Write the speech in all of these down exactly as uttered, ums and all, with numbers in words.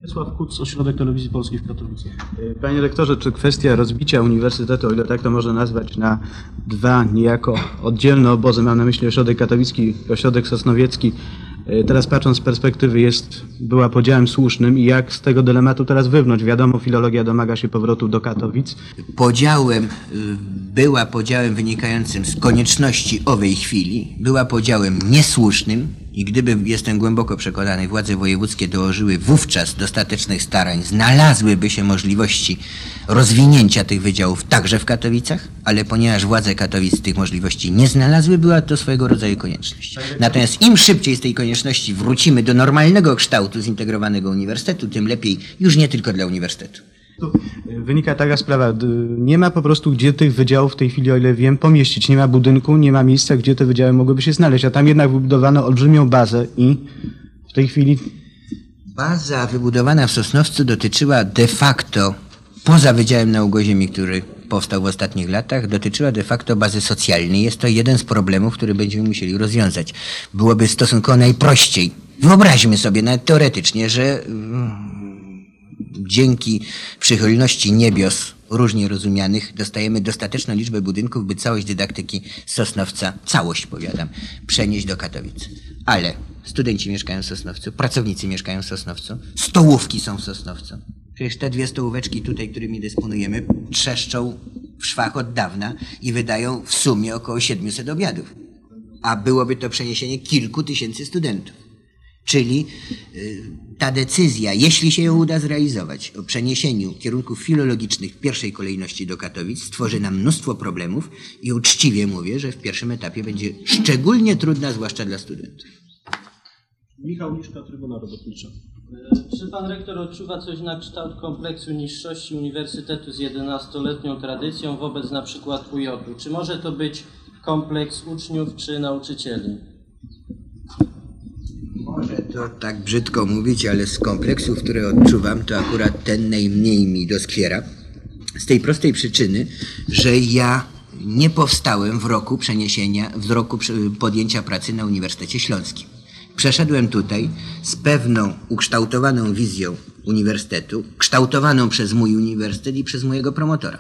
Wiesław Kuc, Ośrodek Telewizji Polskiej w Katowicach. Panie rektorze, czy kwestia rozbicia uniwersytetu, o ile tak to można nazwać, na dwa niejako oddzielne obozy, mam na myśli ośrodek katowicki i ośrodek sosnowiecki, teraz patrząc z perspektywy jest, była podziałem słusznym i jak z tego dylematu teraz wywnąć? Wiadomo, filologia domaga się powrotu do Katowic. Podziałem, była podziałem wynikającym z konieczności owej chwili, była podziałem niesłusznym i gdyby, jestem głęboko przekonany, władze wojewódzkie dołożyły wówczas dostatecznych starań, znalazłyby się możliwości rozwinięcia tych wydziałów także w Katowicach, ale ponieważ władze Katowic tych możliwości nie znalazły, była to swego rodzaju konieczność. Natomiast im szybciej z tej konieczności wrócimy do normalnego kształtu zintegrowanego uniwersytetu, tym lepiej już nie tylko dla uniwersytetu. Wynika taka sprawa, nie ma po prostu gdzie tych wydziałów w tej chwili, o ile wiem, pomieścić. Nie ma budynku, nie ma miejsca, gdzie te wydziały mogłyby się znaleźć, a tam jednak wybudowano olbrzymią bazę i w tej chwili... Baza wybudowana w Sosnowcu dotyczyła de facto, poza Wydziałem Nauk o Ziemi, który powstał w ostatnich latach, dotyczyła de facto bazy socjalnej. Jest to jeden z problemów, który będziemy musieli rozwiązać. Byłoby stosunkowo najprościej. Wyobraźmy sobie nawet teoretycznie, że dzięki przychylności niebios różnie rozumianych dostajemy dostateczną liczbę budynków, by całość dydaktyki Sosnowca, całość powiadam, przenieść do Katowic. Ale studenci mieszkają w Sosnowcu, pracownicy mieszkają w Sosnowcu, stołówki są w Sosnowcu. Przecież te dwie stołóweczki tutaj, którymi dysponujemy, trzeszczą w szwach od dawna i wydają w sumie około siedmiuset obiadów. A byłoby to przeniesienie kilku tysięcy studentów. Czyli y, ta decyzja, jeśli się ją uda zrealizować, o przeniesieniu kierunków filologicznych w pierwszej kolejności do Katowic, stworzy nam mnóstwo problemów i uczciwie mówię, że w pierwszym etapie będzie szczególnie trudna, zwłaszcza dla studentów. Michał Miszka, Trybuna Robotnicza. Czy pan rektor odczuwa coś na kształt kompleksu niższości uniwersytetu z jedenastoletnią tradycją wobec na przykład U J-u? Czy może to być kompleks uczniów czy nauczycieli? Może to tak brzydko mówić, ale z kompleksów, które odczuwam, to akurat ten najmniej mi doskwiera. Z tej prostej przyczyny, że ja nie powstałem w roku przeniesienia, w roku podjęcia pracy na Uniwersytecie Śląskim. Przeszedłem tutaj z pewną ukształtowaną wizją uniwersytetu, kształtowaną przez mój uniwersytet i przez mojego promotora.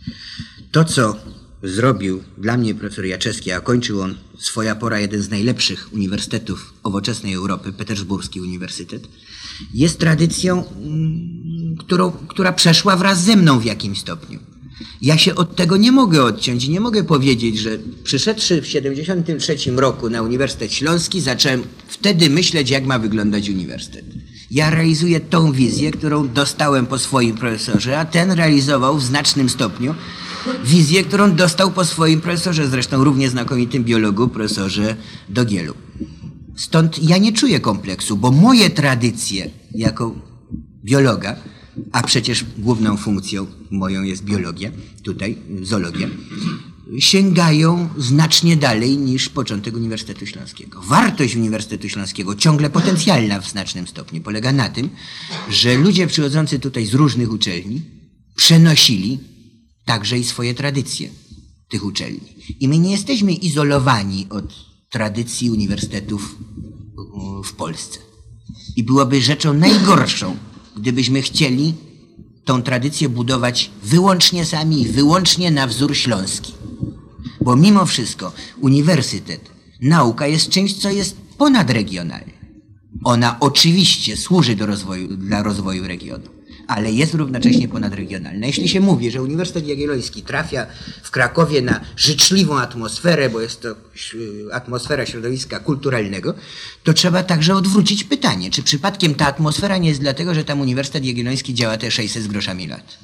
To, co zrobił dla mnie profesor Jaczewski, a kończył on swoja pora jeden z najlepszych uniwersytetów nowoczesnej Europy, Petersburski Uniwersytet, jest tradycją, którą, która przeszła wraz ze mną w jakimś stopniu. Ja się od tego nie mogę odciąć i nie mogę powiedzieć, że przyszedłszy w siedemdziesiątym trzecim roku na Uniwersytet Śląski, zacząłem wtedy myśleć, jak ma wyglądać uniwersytet. Ja realizuję tą wizję, którą dostałem po swoim profesorze, a ten realizował w znacznym stopniu wizję, którą dostał po swoim profesorze, zresztą równie znakomitym biologu, profesorze Dogielu. Stąd ja nie czuję kompleksu, bo moje tradycje jako biologa, a przecież główną funkcją moją jest biologia, tutaj zoologia, sięgają znacznie dalej niż początek Uniwersytetu Śląskiego. Wartość Uniwersytetu Śląskiego, ciągle potencjalna w znacznym stopniu, polega na tym, że ludzie przychodzący tutaj z różnych uczelni przenosili także i swoje tradycje tych uczelni. I my nie jesteśmy izolowani od tradycji uniwersytetów w Polsce. I byłoby rzeczą najgorszą, gdybyśmy chcieli tą tradycję budować wyłącznie sami i wyłącznie na wzór śląski. Bo mimo wszystko uniwersytet, nauka jest czymś, co jest ponadregionalne. Ona oczywiście służy do rozwoju, dla rozwoju regionu, ale jest równocześnie ponadregionalna. Jeśli się mówi, że Uniwersytet Jagielloński trafia w Krakowie na życzliwą atmosferę, bo jest to atmosfera środowiska kulturalnego, to trzeba także odwrócić pytanie, czy przypadkiem ta atmosfera nie jest dlatego, że tam Uniwersytet Jagielloński działa te sześćset z groszami lat.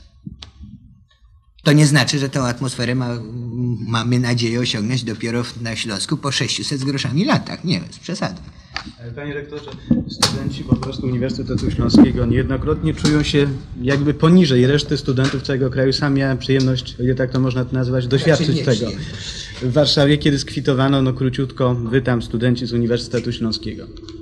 To nie znaczy, że tę atmosferę ma, mamy nadzieję osiągnąć dopiero na Śląsku po sześciuset z groszami latach. Nie, bez przesady. Panie rektorze, studenci po prostu Uniwersytetu Śląskiego niejednokrotnie czują się jakby poniżej reszty studentów całego kraju. Sam miałem przyjemność, o ile tak to można nazwać, doświadczyć tego. W Warszawie, kiedy skwitowano, no króciutko, wy tam studenci z Uniwersytetu Śląskiego.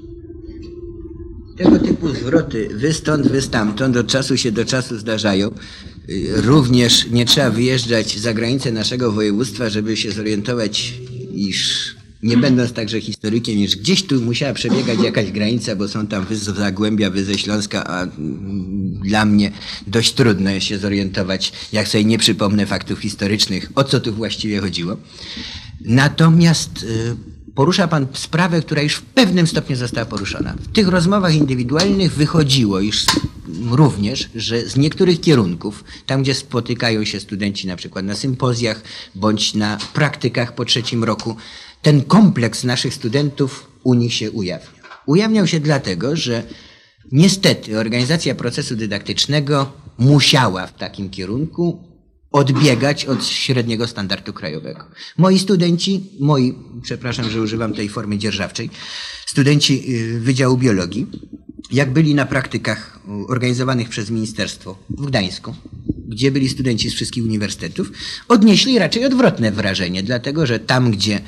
Tego typu zwroty, wy stąd, wy stamtąd, od czasu się do czasu zdarzają. Również nie trzeba wyjeżdżać za granicę naszego województwa, żeby się zorientować, iż nie będąc także historykiem, już gdzieś tu musiała przebiegać jakaś granica, bo są tam wy z Zagłębia, wy ze Śląska, a mm, dla mnie dość trudno jest się zorientować, jak sobie nie przypomnę faktów historycznych, o co tu właściwie chodziło. Natomiast y, porusza pan sprawę, która już w pewnym stopniu została poruszona. W tych rozmowach indywidualnych wychodziło już również, że z niektórych kierunków, tam gdzie spotykają się studenci na przykład na sympozjach bądź na praktykach po trzecim roku, ten kompleks naszych studentów u nich się ujawnia. Ujawniał się dlatego, że niestety organizacja procesu dydaktycznego musiała w takim kierunku odbiegać od średniego standardu krajowego. Moi studenci, moi, przepraszam, że używam tej formy dzierżawczej, studenci Wydziału Biologii, jak byli na praktykach organizowanych przez ministerstwo w Gdańsku, gdzie byli studenci z wszystkich uniwersytetów, odnieśli raczej odwrotne wrażenie, dlatego że tam, gdzie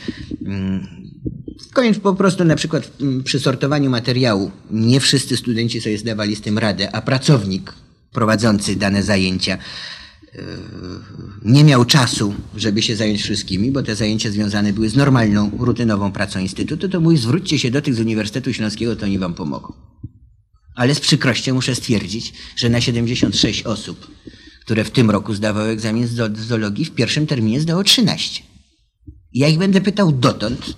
po prostu na przykład przy sortowaniu materiału nie wszyscy studenci sobie zdawali z tym radę, a pracownik prowadzący dane zajęcia nie miał czasu, żeby się zająć wszystkimi, bo te zajęcia związane były z normalną, rutynową pracą instytutu, to mówi, zwróćcie się do tych z Uniwersytetu Śląskiego, to oni wam pomogą. Ale z przykrością muszę stwierdzić, że na siedemdziesiąt sześć osób, które w tym roku zdawały egzamin z zoologii, w pierwszym terminie zdało trzynaście. I ja ich będę pytał dotąd,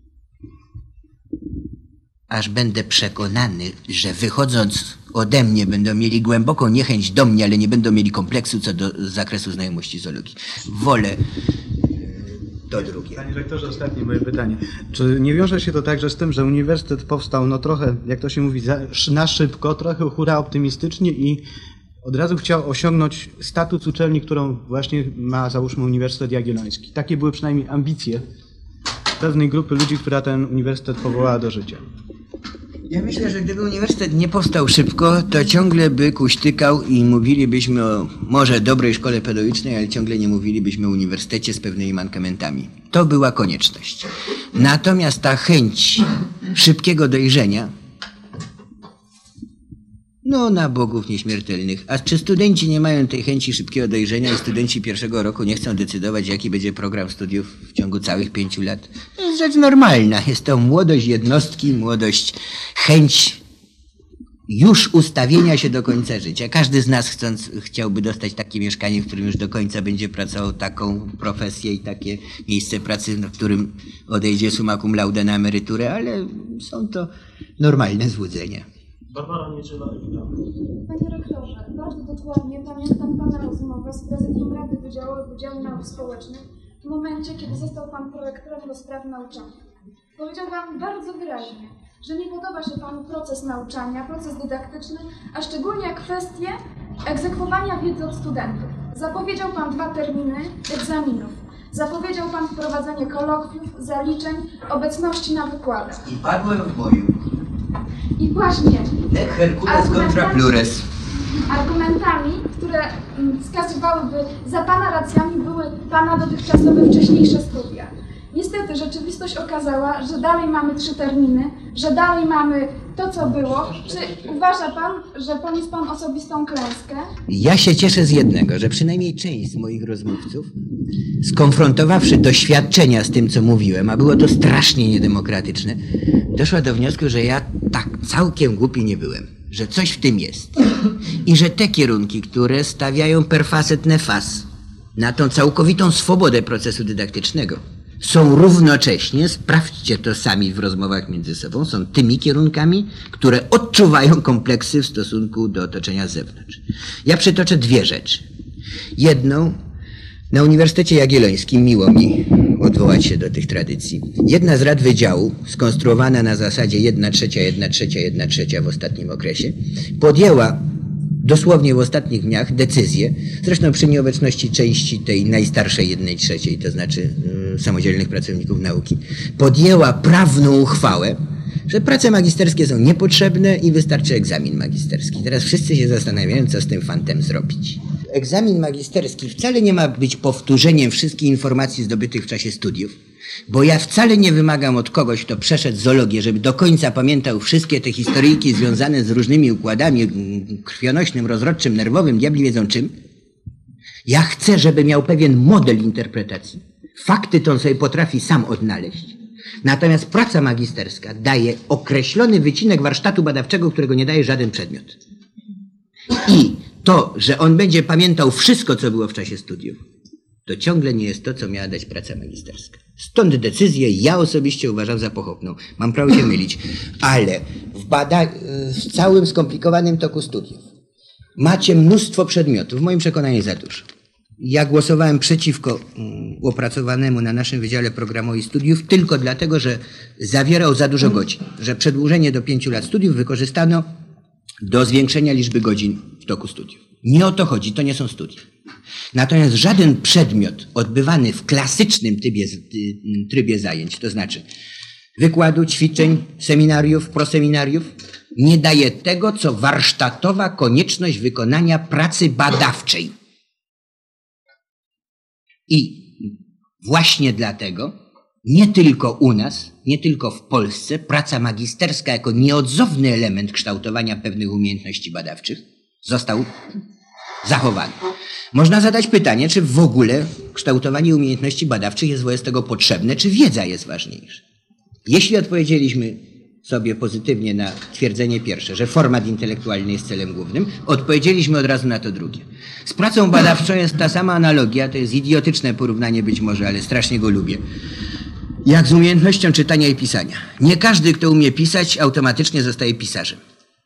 aż będę przekonany, że wychodząc ode mnie będą mieli głęboką niechęć do mnie, ale nie będą mieli kompleksu co do zakresu znajomości zoologii. Wolę to drugie. Panie rektorze, ostatnie moje pytanie. Czy nie wiąże się to także z tym, że uniwersytet powstał no trochę, jak to się mówi, za, na szybko, trochę hura optymistycznie i od razu chciał osiągnąć status uczelni, którą właśnie ma, załóżmy, Uniwersytet Jagielloński. Takie były przynajmniej ambicje pewnej grupy ludzi, która ten uniwersytet powołała do życia. Ja myślę, że gdyby uniwersytet nie powstał szybko, to ciągle by kuśtykał i mówilibyśmy o może dobrej szkole pedagogicznej, ale ciągle nie mówilibyśmy o uniwersytecie z pewnymi mankamentami. To była konieczność. Natomiast ta chęć szybkiego dojrzenia, no na bogów nieśmiertelnych. A czy studenci nie mają tej chęci szybkiego dojrzenia i studenci pierwszego roku nie chcą decydować, jaki będzie program studiów w ciągu całych pięciu lat? To jest rzecz normalna. Jest to młodość jednostki, młodość, chęć już ustawienia się do końca życia. Każdy z nas chcąc, chciałby dostać takie mieszkanie, w którym już do końca będzie pracował, taką profesję i takie miejsce pracy, w którym odejdzie summa cum laude na emeryturę, ale są to normalne złudzenia. Barbara Niedziela. Panie rektorze, bardzo dokładnie pamiętam Pana rozmowę z prezydium Rady Wydziału, Wydziału Nauk Społecznych w momencie, kiedy został Pan prorektorem do spraw nauczania. Powiedział Pan bardzo wyraźnie, że nie podoba się Panu proces nauczania, proces dydaktyczny, a szczególnie kwestie egzekwowania wiedzy od studentów. Zapowiedział Pan dwa terminy egzaminów. Zapowiedział Pan wprowadzenie kolokwiów, zaliczeń, obecności na wykładach. I padłem w boju. I właśnie Nec Hercules contra plures. argumentami, które mm, wskazywałyby za Pana racjami, były Pana dotychczasowe wcześniejsze studia. Niestety rzeczywistość okazała, że dalej mamy trzy terminy, że dalej mamy to, co było. Czy uważa Pan, że poniósł Pan osobistą klęskę? Ja się cieszę z jednego, że przynajmniej część z moich rozmówców, skonfrontowawszy doświadczenia z tym, co mówiłem, a było to strasznie niedemokratyczne, doszła do wniosku, że ja tak całkiem głupi nie byłem, że coś w tym jest. I że te kierunki, które stawiają per facet nefas na tą całkowitą swobodę procesu dydaktycznego, są równocześnie, sprawdźcie to sami w rozmowach między sobą, są tymi kierunkami, które odczuwają kompleksy w stosunku do otoczenia z zewnątrz. Ja przytoczę dwie rzeczy. Jedną, na Uniwersytecie Jagiellońskim, miło mi odwołać się do tych tradycji, jedna z rad wydziału, skonstruowana na zasadzie jedna trzecia, jedna trzecia, jedna trzecia w ostatnim okresie, podjęła dosłownie w ostatnich dniach decyzję, zresztą przy nieobecności części tej najstarszej jednej trzeciej, to znaczy y, samodzielnych pracowników nauki, podjęła prawną uchwałę, że prace magisterskie są niepotrzebne i wystarczy egzamin magisterski. Teraz wszyscy się zastanawiają, co z tym fantem zrobić. Egzamin magisterski wcale nie ma być powtórzeniem wszystkich informacji zdobytych w czasie studiów, bo ja wcale nie wymagam od kogoś, kto przeszedł zoologię, żeby do końca pamiętał wszystkie te historyjki związane z różnymi układami krwionośnym, rozrodczym, nerwowym, diabli wiedzą czym. Ja chcę, żeby miał pewien model interpretacji. Fakty to on sobie potrafi sam odnaleźć, Natomiast praca magisterska daje określony wycinek warsztatu badawczego, którego nie daje żaden przedmiot. I to, że on będzie pamiętał wszystko, co było w czasie studiów, to ciągle nie jest to, co miała dać praca magisterska. Stąd decyzję ja osobiście uważam za pochopną. Mam prawo się mylić, ale w, bada- w całym skomplikowanym toku studiów macie mnóstwo przedmiotów, w moim przekonaniu za dużo. Ja głosowałem przeciwko um, opracowanemu na naszym Wydziale Programowi Studiów tylko dlatego, że zawierał za dużo godzin, że przedłużenie do pięciu lat studiów wykorzystano do zwiększenia liczby godzin w toku studiów. Nie o to chodzi, to nie są studia. Natomiast żaden przedmiot odbywany w klasycznym trybie, trybie zajęć, to znaczy wykładu, ćwiczeń, seminariów, proseminariów, nie daje tego, co warsztatowa konieczność wykonania pracy badawczej. I właśnie dlatego nie tylko u nas, nie tylko w Polsce praca magisterska jako nieodzowny element kształtowania pewnych umiejętności badawczych został zachowany. Można zadać pytanie, czy w ogóle kształtowanie umiejętności badawczych jest wobec tego potrzebne, czy wiedza jest ważniejsza. Jeśli odpowiedzieliśmy sobie pozytywnie na twierdzenie pierwsze, że format intelektualny jest celem głównym, odpowiedzieliśmy od razu na to drugie. Z pracą badawczą jest ta sama analogia, to jest idiotyczne porównanie być może, ale strasznie go lubię, jak z umiejętnością czytania i pisania. Nie każdy, kto umie pisać, automatycznie zostaje pisarzem.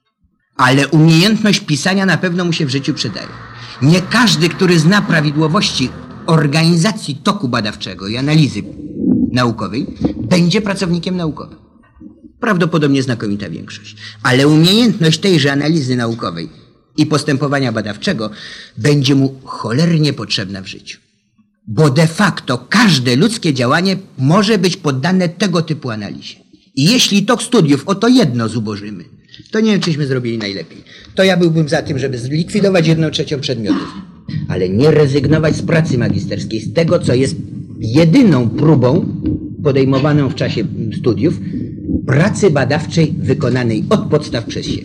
Ale umiejętność pisania na pewno mu się w życiu przydaje. Nie każdy, który zna prawidłowości organizacji toku badawczego i analizy naukowej, będzie pracownikiem naukowym. Prawdopodobnie znakomita większość. Ale umiejętność tejże analizy naukowej i postępowania badawczego będzie mu cholernie potrzebna w życiu. Bo de facto każde ludzkie działanie może być poddane tego typu analizie. I jeśli tok studiów o to jedno zubożymy, to nie wiem, czyśmy zrobili najlepiej. To ja byłbym za tym, żeby zlikwidować jedną trzecią przedmiotów, ale nie rezygnować z pracy magisterskiej, z tego, co jest jedyną próbą podejmowaną w czasie studiów, pracy badawczej wykonanej od podstaw przez siebie.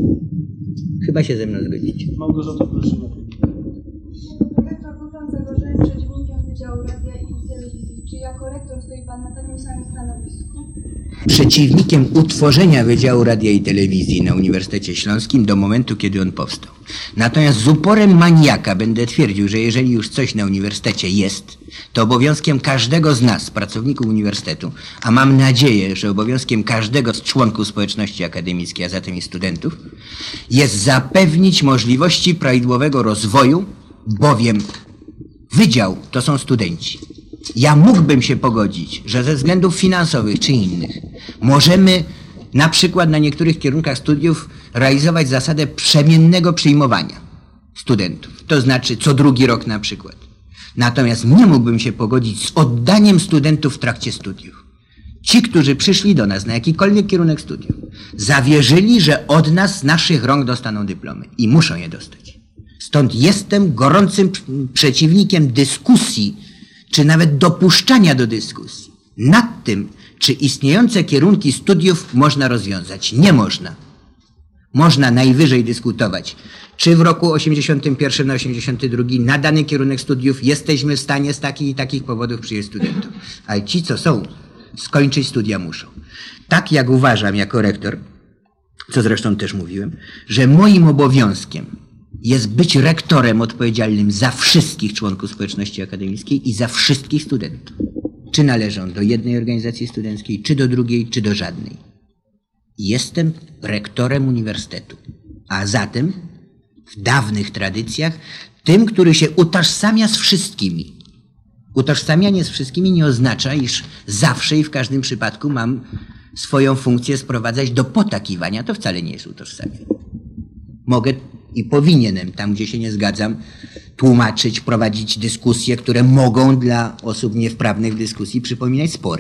Chyba się ze mną zgodzicie. Małgorzata, proszę. Rektor, był Pan zagrożonym przeciwnikiem Wydziału Radia i Telewizji. Czy jako rektor stoi Pan na takim samym stanowisku? Przeciwnikiem utworzenia Wydziału Radia i Telewizji na Uniwersytecie Śląskim do momentu, kiedy on powstał. Natomiast z uporem maniaka będę twierdził, że jeżeli już coś na uniwersytecie jest, to obowiązkiem każdego z nas, pracowników uniwersytetu, a mam nadzieję, że obowiązkiem każdego z członków społeczności akademickiej, a zatem i studentów, jest zapewnić możliwości prawidłowego rozwoju, bowiem wydział to są studenci. Ja mógłbym się pogodzić, że ze względów finansowych czy innych możemy na przykład na niektórych kierunkach studiów realizować zasadę przemiennego przyjmowania studentów. To znaczy co drugi rok na przykład. Natomiast nie mógłbym się pogodzić z oddaniem studentów w trakcie studiów. Ci, którzy przyszli do nas na jakikolwiek kierunek studiów, zawierzyli, że od nas z naszych rąk dostaną dyplomy i muszą je dostać. Stąd jestem gorącym przeciwnikiem dyskusji, czy nawet dopuszczania do dyskusji nad tym, czy istniejące kierunki studiów można rozwiązać. Nie można. Można najwyżej dyskutować, czy w roku osiemdziesiątym pierwszym na osiemdziesiąty drugi na dany kierunek studiów jesteśmy w stanie z takich i takich powodów przyjąć studentów. Ale ci, co są, skończyć studia muszą. Tak jak uważam jako rektor, co zresztą też mówiłem, że moim obowiązkiem jest być rektorem odpowiedzialnym za wszystkich członków społeczności akademickiej i za wszystkich studentów. Czy należą do jednej organizacji studenckiej, czy do drugiej, czy do żadnej. Jestem rektorem uniwersytetu, a zatem w dawnych tradycjach tym, który się utożsamia z wszystkimi. Utożsamianie z wszystkimi nie oznacza, iż zawsze i w każdym przypadku mam swoją funkcję sprowadzać do potakiwania. To wcale nie jest utożsamianie. Mogę i powinienem, tam gdzie się nie zgadzam, tłumaczyć, prowadzić dyskusje, które mogą dla osób niewprawnych w dyskusji przypominać spory.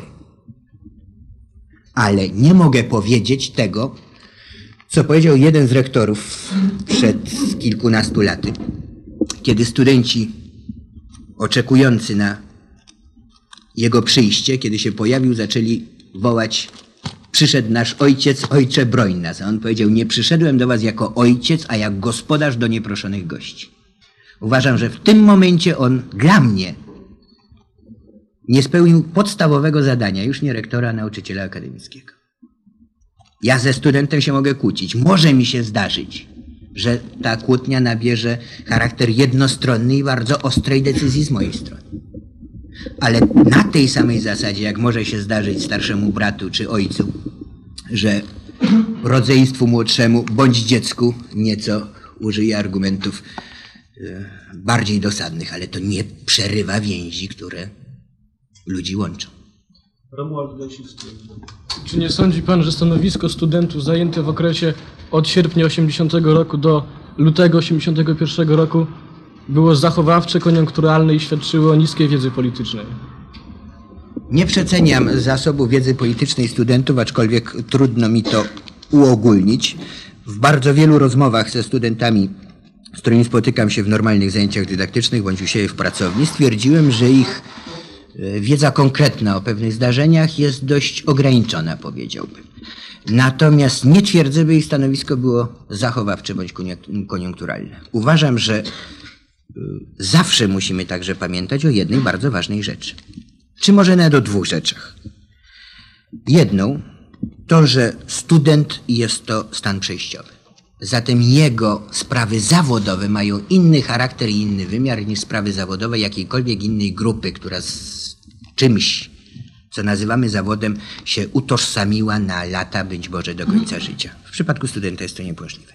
Ale nie mogę powiedzieć tego, co powiedział jeden z rektorów przed kilkunastu laty, kiedy studenci oczekujący na jego przyjście, kiedy się pojawił, zaczęli wołać: przyszedł nasz ojciec, ojcze broń nas. A on powiedział: nie przyszedłem do was jako ojciec, a jak gospodarz do nieproszonych gości. Uważam, że w tym momencie on dla mnie nie spełnił podstawowego zadania, już nie rektora, a nauczyciela akademickiego. Ja ze studentem się mogę kłócić. Może mi się zdarzyć, że ta kłótnia nabierze charakter jednostronny i bardzo ostrej decyzji z mojej strony. Ale na tej samej zasadzie, jak może się zdarzyć starszemu bratu czy ojcu, że rodzeństwu młodszemu bądź dziecku nieco użyje argumentów e, bardziej dosadnych, ale to nie przerywa więzi, które ludzi łączą. Romuald Gąsiewski. Czy nie sądzi pan, że stanowisko studentów zajęte w okresie od sierpnia osiemdziesiątego roku do lutego osiemdziesiątego pierwszego roku było zachowawcze, koniunkturalne i świadczyło o niskiej wiedzy politycznej? Nie przeceniam zasobu wiedzy politycznej studentów, aczkolwiek trudno mi to uogólnić. W bardzo wielu rozmowach ze studentami, z którymi spotykam się w normalnych zajęciach dydaktycznych bądź u siebie w pracowni, stwierdziłem, że ich wiedza konkretna o pewnych zdarzeniach jest dość ograniczona, powiedziałbym. Natomiast nie twierdzę, by ich stanowisko było zachowawcze bądź koniunkturalne. Uważam, że zawsze musimy także pamiętać o jednej bardzo ważnej rzeczy. Czy może nawet o dwóch rzeczach. Jedną to, że student jest to stan przejściowy. Zatem jego sprawy zawodowe mają inny charakter i inny wymiar niż sprawy zawodowe jakiejkolwiek innej grupy, która z czymś, co nazywamy zawodem, się utożsamiła na lata, być może do końca życia. W przypadku studenta jest to niemożliwe.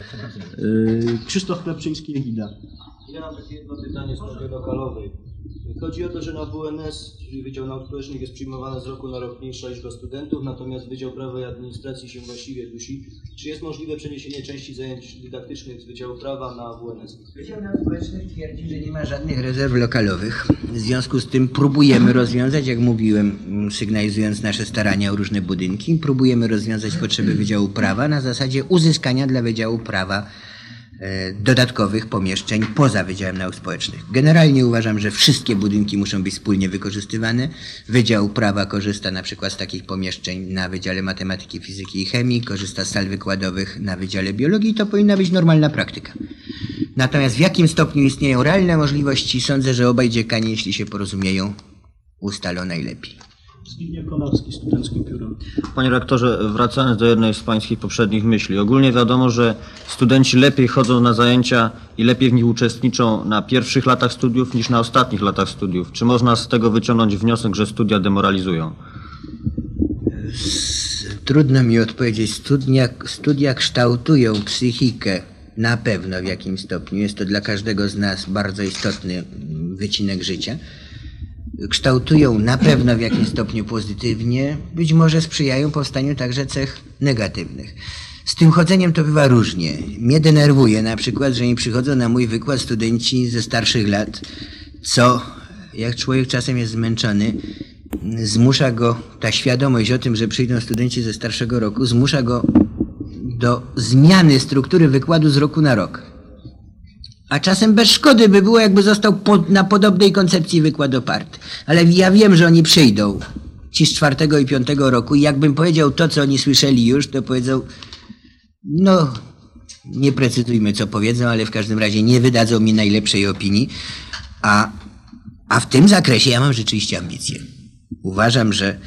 Yy, Krzysztof Klepczyński, Egida. Ja mam takie jedno pytanie z sprawy lokalowej. Chodzi o to, że na W N S, czyli Wydział Nauk Społecznych, jest przyjmowana z roku na rok mniejsza liczba studentów, natomiast Wydział Prawa i Administracji się właściwie dusi. Czy jest możliwe przeniesienie części zajęć dydaktycznych z Wydziału Prawa na W N S? Wydział Nauk Społecznych twierdzi, że nie ma żadnych rezerw lokalowych. W związku z tym próbujemy rozwiązać, jak mówiłem, sygnalizując nasze starania o różne budynki, próbujemy rozwiązać potrzeby Wydziału Prawa na zasadzie uzyskania dla Wydziału Prawa dodatkowych pomieszczeń poza Wydziałem Nauk Społecznych. Generalnie uważam, że wszystkie budynki muszą być wspólnie wykorzystywane. Wydział Prawa korzysta na przykład z takich pomieszczeń na Wydziale Matematyki, Fizyki i Chemii, korzysta z sal wykładowych na Wydziale Biologii i to powinna być normalna praktyka. Natomiast w jakim stopniu istnieją realne możliwości, sądzę, że obaj dziekani, jeśli się porozumieją, ustalą najlepiej. Zbigniew Konarski, Studenckim Piórem. Panie rektorze, wracając do jednej z pańskich poprzednich myśli. Ogólnie wiadomo, że studenci lepiej chodzą na zajęcia i lepiej w nich uczestniczą na pierwszych latach studiów niż na ostatnich latach studiów. Czy można z tego wyciągnąć wniosek, że studia demoralizują? Trudno mi odpowiedzieć. Studia, studia kształtują psychikę na pewno w jakimś stopniu. Jest to dla każdego z nas bardzo istotny wycinek życia. Kształtują na pewno w jakimś stopniu pozytywnie, być może sprzyjają powstaniu także cech negatywnych. Z tym chodzeniem to bywa różnie. Mnie denerwuje na przykład, że nie przychodzą na mój wykład studenci ze starszych lat, co, jak człowiek czasem jest zmęczony, zmusza go, ta świadomość o tym, że przyjdą studenci ze starszego roku, zmusza go do zmiany struktury wykładu z roku na rok. A czasem bez szkody by było, jakby został pod, na podobnej koncepcji wykład oparty. Ale ja wiem, że oni przyjdą, ci z czwartego i piątego roku, i jakbym powiedział to, co oni słyszeli już, to powiedzą, no, nie precyzujmy, co powiedzą, ale w każdym razie nie wydadzą mi najlepszej opinii. A, a w tym zakresie ja mam rzeczywiście ambicje. Uważam, że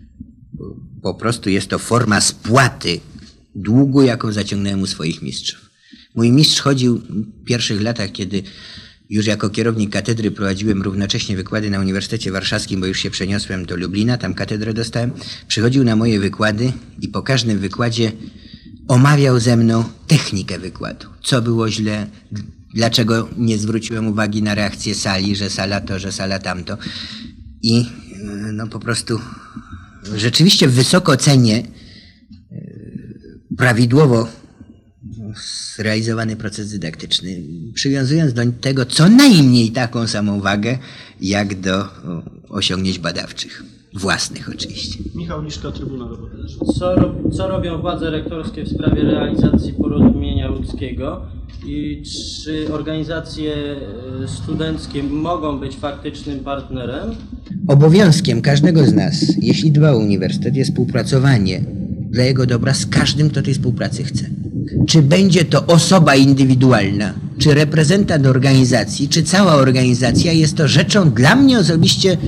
po prostu jest to forma spłaty długu, jaką zaciągnąłem u swoich mistrzów. Mój mistrz chodził w pierwszych latach, kiedy już jako kierownik katedry prowadziłem równocześnie wykłady na Uniwersytecie Warszawskim, bo już się przeniosłem do Lublina, tam katedrę dostałem. Przychodził na moje wykłady i po każdym wykładzie omawiał ze mną technikę wykładu. Co było źle, dlaczego nie zwróciłem uwagi na reakcję sali, że sala to, że sala tamto. I no po prostu rzeczywiście wysoko cenię prawidłowo zrealizowany proces dydaktyczny, przywiązując do tego co najmniej taką samą wagę, jak do osiągnięć badawczych. Własnych oczywiście. Michał Liszka, Trybunał Robotniczy. Co, rob, co robią władze rektorskie w sprawie realizacji porozumienia łódzkiego i czy organizacje studenckie mogą być faktycznym partnerem? Obowiązkiem każdego z nas, jeśli dba o uniwersytet, jest współpracowanie dla jego dobra z każdym, kto tej współpracy chce. Czy będzie to osoba indywidualna, czy reprezentant organizacji, czy cała organizacja, jest to rzeczą dla mnie osobiście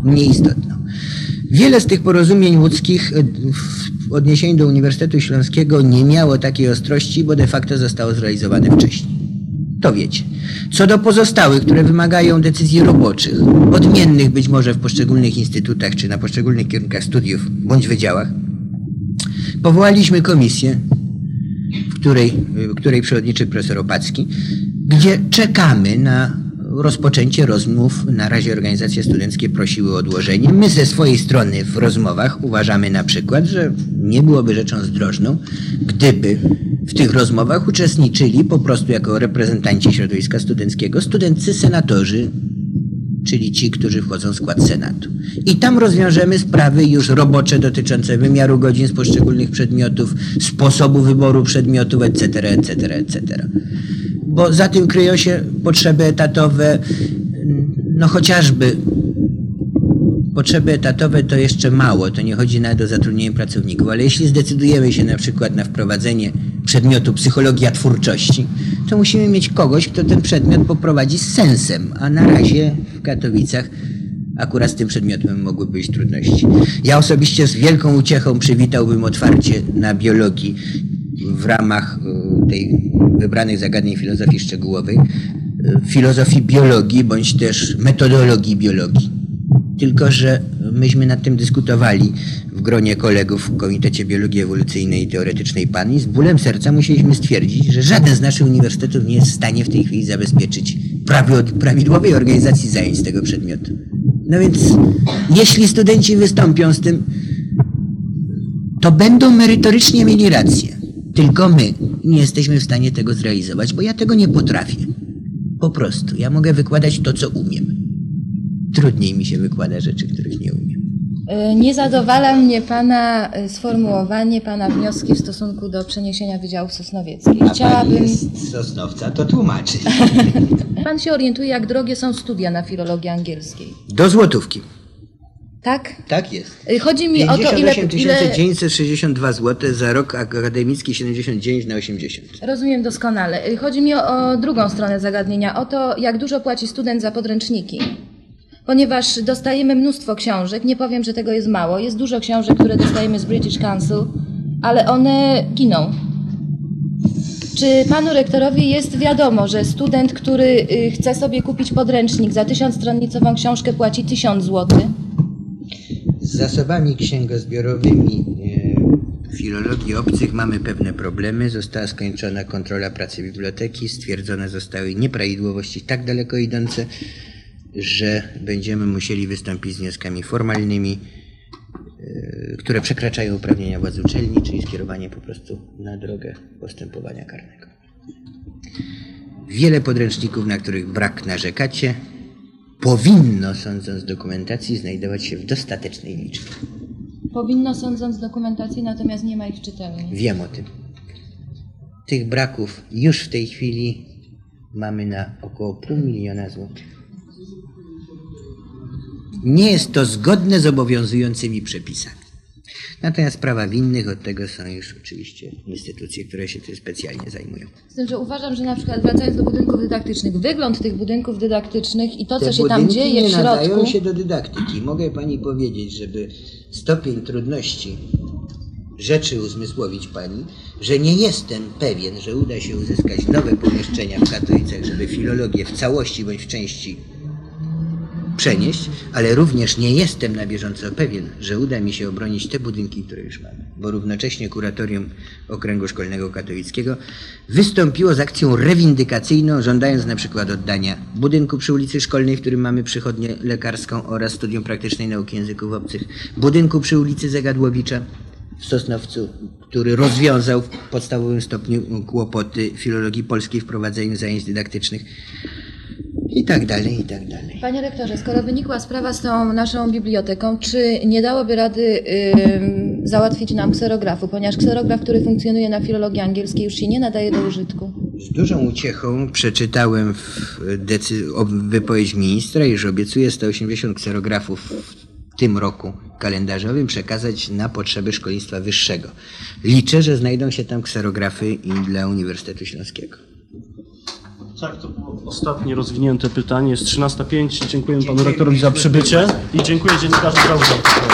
mniej istotną. Wiele z tych porozumień łódzkich w odniesieniu do Uniwersytetu Śląskiego nie miało takiej ostrości, bo de facto zostało zrealizowane wcześniej. To wiecie. Co do pozostałych, które wymagają decyzji roboczych, odmiennych być może w poszczególnych instytutach czy na poszczególnych kierunkach studiów bądź wydziałach, powołaliśmy komisję, w której, w której przewodniczy profesor Opacki, gdzie czekamy na rozpoczęcie rozmów. Na razie organizacje studenckie prosiły o odłożenie. My ze swojej strony w rozmowach uważamy na przykład, że nie byłoby rzeczą zdrożną, gdyby w tych rozmowach uczestniczyli po prostu jako reprezentanci środowiska studenckiego studenccy senatorzy, czyli ci, którzy wchodzą w skład Senatu. I tam rozwiążemy sprawy już robocze dotyczące wymiaru godzin z poszczególnych przedmiotów, sposobu wyboru przedmiotów, et cetera, et cetera, et cetera. Bo za tym kryją się potrzeby etatowe, no chociażby potrzeby etatowe to jeszcze mało, to nie chodzi nawet o zatrudnienie pracowników, ale jeśli zdecydujemy się na przykład na wprowadzenie przedmiotu psychologia twórczości, to musimy mieć kogoś, kto ten przedmiot poprowadzi z sensem, a na razie w Katowicach akurat z tym przedmiotem mogły być trudności. Ja osobiście z wielką uciechą przywitałbym otwarcie na biologii w ramach tej wybranych zagadnień filozofii szczegółowej, filozofii biologii bądź też metodologii biologii. Tylko że myśmy nad tym dyskutowali w gronie kolegów w Komitecie Biologii Ewolucyjnej i Teoretycznej P A N i z bólem serca musieliśmy stwierdzić, że żaden z naszych uniwersytetów nie jest w stanie w tej chwili zabezpieczyć prawidłowej organizacji zajęć z tego przedmiotu. No więc jeśli studenci wystąpią z tym, to będą merytorycznie mieli rację. Tylko my nie jesteśmy w stanie tego zrealizować, bo ja tego nie potrafię. Po prostu. Ja mogę wykładać to, co umiem. Trudniej mi się wykłada rzeczy, których nie umiem. Nie zadowala mnie Pana sformułowanie, Pana wnioski w stosunku do przeniesienia Wydziałów Sosnowieckich. A Chciałabym... Pan jest z Sosnowca, to tłumaczy. Pan się orientuje, jak drogie są studia na filologii angielskiej. Do złotówki. Tak? Tak jest. Chodzi mi o to, pięćdziesiąt ile... osiem tysięcy ile... dziewięćset sześćdziesiąt dwa złote za rok akademicki, siedemdziesiąt dziewięć na osiemdziesiąt. Rozumiem doskonale. Chodzi mi o, o drugą stronę zagadnienia, o to, jak dużo płaci student za podręczniki. Ponieważ dostajemy mnóstwo książek, nie powiem, że tego jest mało, jest dużo książek, które dostajemy z British Council, ale one giną. Czy panu rektorowi jest wiadomo, że student, który chce sobie kupić podręcznik za tysiącstronnicową książkę, płaci tysiąc złotych? Z zasobami księgozbiorowymi e, filologii obcych mamy pewne problemy. Została skończona kontrola pracy biblioteki, stwierdzone zostały nieprawidłowości tak daleko idące, że będziemy musieli wystąpić z wnioskami formalnymi, e, które przekraczają uprawnienia władz uczelni, czyli skierowanie po prostu na drogę postępowania karnego. Wiele podręczników, na których brak narzekacie, powinno, sądząc z dokumentacji, znajdować się w dostatecznej liczbie. Powinno, sądząc z dokumentacji, natomiast nie ma ich w czytelni. Wiem o tym. Tych braków już w tej chwili mamy na około pół miliona złotych. Nie jest to zgodne z obowiązującymi przepisami. Natomiast prawa winnych od tego są już oczywiście instytucje, które się tym specjalnie zajmują. Z tym, że uważam, że na przykład wracając do budynków dydaktycznych, wygląd tych budynków dydaktycznych i to, co Te się tam dzieje nie w środku... nadają się do dydaktyki. Mogę pani powiedzieć, żeby stopień trudności rzeczy uzmysłowić pani, że nie jestem pewien, że uda się uzyskać nowe pomieszczenia w Katowicach, żeby filologię w całości bądź w części przenieść, ale również nie jestem na bieżąco pewien, że uda mi się obronić te budynki, które już mamy, bo równocześnie Kuratorium Okręgu Szkolnego Katowickiego wystąpiło z akcją rewindykacyjną, żądając na przykład oddania budynku przy ulicy Szkolnej, w którym mamy przychodnię lekarską oraz Studium Praktycznej Nauki Języków Obcych, budynku przy ulicy Zegadłowicza w Sosnowcu, który rozwiązał w podstawowym stopniu kłopoty filologii polskiej w prowadzeniu zajęć dydaktycznych. I tak dalej, i tak dalej. Panie rektorze, skoro wynikła sprawa z tą naszą biblioteką, czy nie dałoby rady yy, załatwić nam kserografu, ponieważ kserograf, który funkcjonuje na filologii angielskiej, już się nie nadaje do użytku? Z dużą uciechą przeczytałem w decy- o wypowiedź ministra, iż obiecuje sto osiemdziesiąt kserografów w tym roku kalendarzowym przekazać na potrzeby szkolnictwa wyższego. Liczę, że znajdą się tam kserografy i dla Uniwersytetu Śląskiego. Tak, to było ostatnie rozwinięte pytanie. Jest trzynasta pięć. Dziękuję panu rektorowi za przybycie i dziękuję dziennikarzom za uwagę.